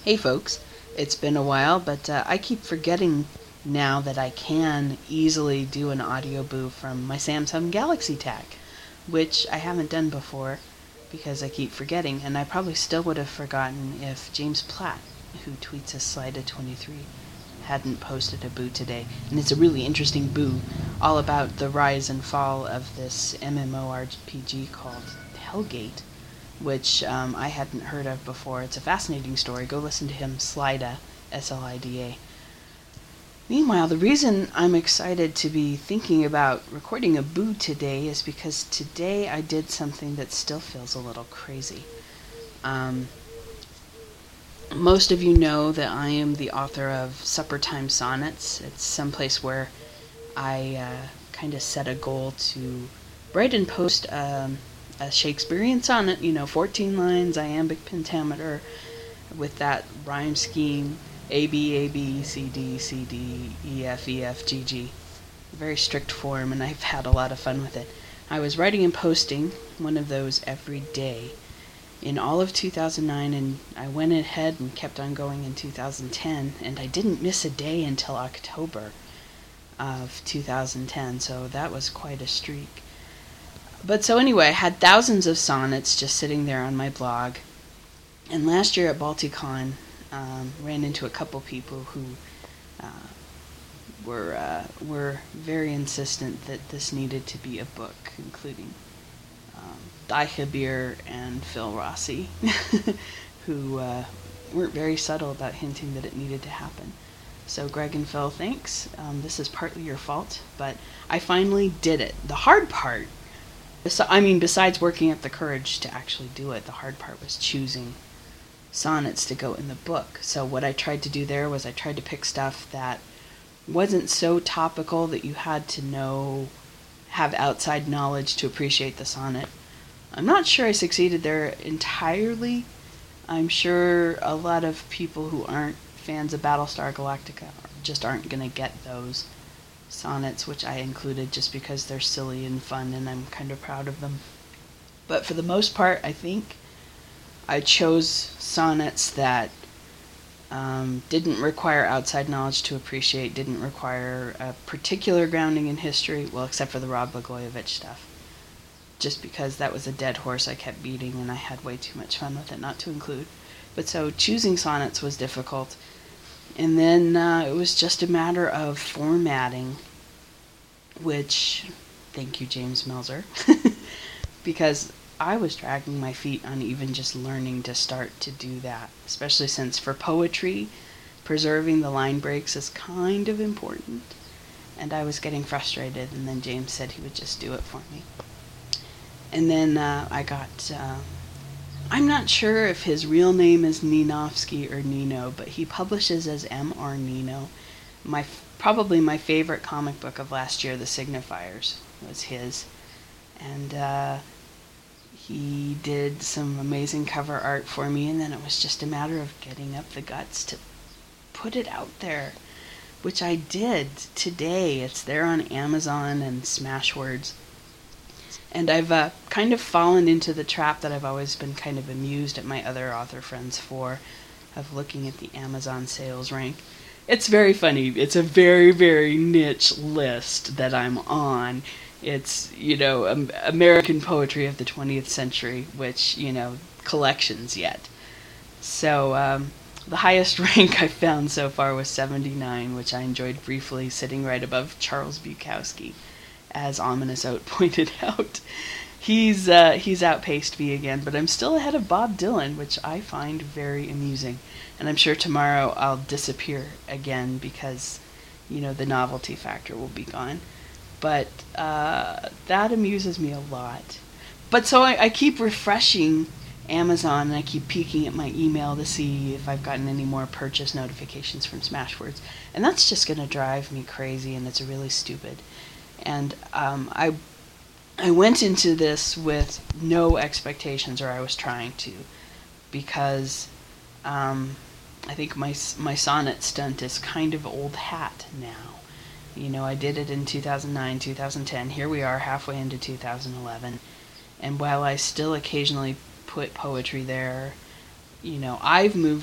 Hey folks, it's been a while, but I keep forgetting now that I can easily do an audio boo from my Samsung Galaxy Tag, which I haven't done before because I keep forgetting, and I probably still would have forgotten if James Platt, who tweets as Slida23, hadn't posted a boo today. And it's a really interesting boo, all about the rise and fall of this MMORPG called Hellgate, which I hadn't heard of before. It's a fascinating story. Go listen to him, Slida, S-L-I-D-A. Meanwhile, the reason I'm excited to be thinking about recording a boo today is because today I did something that still feels a little crazy. Most of you know that I am the author of Supper Time Sonnets. It's someplace where I kind of set a goal to write and post a Shakespearean sonnet, 14 lines, iambic pentameter, with that rhyme scheme, A, B, A, B, C, D, C, D, E, F, E, F, G, G. Very strict form, and I've had a lot of fun with it. I was writing and posting one of those every day in all of 2009, and I went ahead and kept on going in 2010, and I didn't miss a day until October of 2010, so that was quite a streak. But so anyway, I had thousands of sonnets just sitting there on my blog. And last year at Balticon, ran into a couple people who were very insistent that this needed to be a book, including Daihabir and Phil Rossi, who weren't very subtle about hinting that it needed to happen. So Greg and Phil, thanks. This is partly your fault, but I finally did it. The hard part, besides working up the courage to actually do it, the hard part was choosing sonnets to go in the book. So what I tried to do there was I tried to pick stuff that wasn't so topical that you had to have outside knowledge to appreciate the sonnet. I'm not sure I succeeded there entirely. I'm sure a lot of people who aren't fans of Battlestar Galactica just aren't going to get those sonnets, which I included just because they're silly and fun and I'm kind of proud of them. But for the most part, I think I chose sonnets that didn't require outside knowledge to appreciate, didn't require a particular grounding in history, well, except for the Rod Blagojevich stuff. Just because that was a dead horse I kept beating and I had way too much fun with it not to include. But so choosing sonnets was difficult. And then it was just a matter of formatting, which, thank you, James Melzer, because I was dragging my feet on even just learning to start to do that, especially since for poetry, preserving the line breaks is kind of important. And I was getting frustrated, and then James said he would just do it for me. And then I got... I'm not sure if his real name is Ninovsky or Nino, but he publishes as M.R. Nino. Probably my favorite comic book of last year, The Signifiers, was his. And he did some amazing cover art for me, and then it was just a matter of getting up the guts to put it out there, which I did today. It's there on Amazon and Smashwords. And I've kind of fallen into the trap that I've always been kind of amused at my other author friends for, of looking at the Amazon sales rank. It's very funny. It's a very, very niche list that I'm on. It's, American poetry of the 20th century, which, collections yet. So the highest rank I've found so far was 79, which I enjoyed briefly, sitting right above Charles Bukowski. As Ominous Oat pointed out, he's outpaced me again, but I'm still ahead of Bob Dylan, which I find very amusing. And I'm sure tomorrow I'll disappear again because, the novelty factor will be gone. But that amuses me a lot. But so I keep refreshing Amazon, and I keep peeking at my email to see if I've gotten any more purchase notifications from Smashwords. And that's just going to drive me crazy, and it's really stupid. And I went into this with no expectations, or I was trying to, because I think my sonnet stunt is kind of old hat now. I did it in 2009, 2010. Here we are halfway into 2011. And while I still occasionally put poetry there, I've moved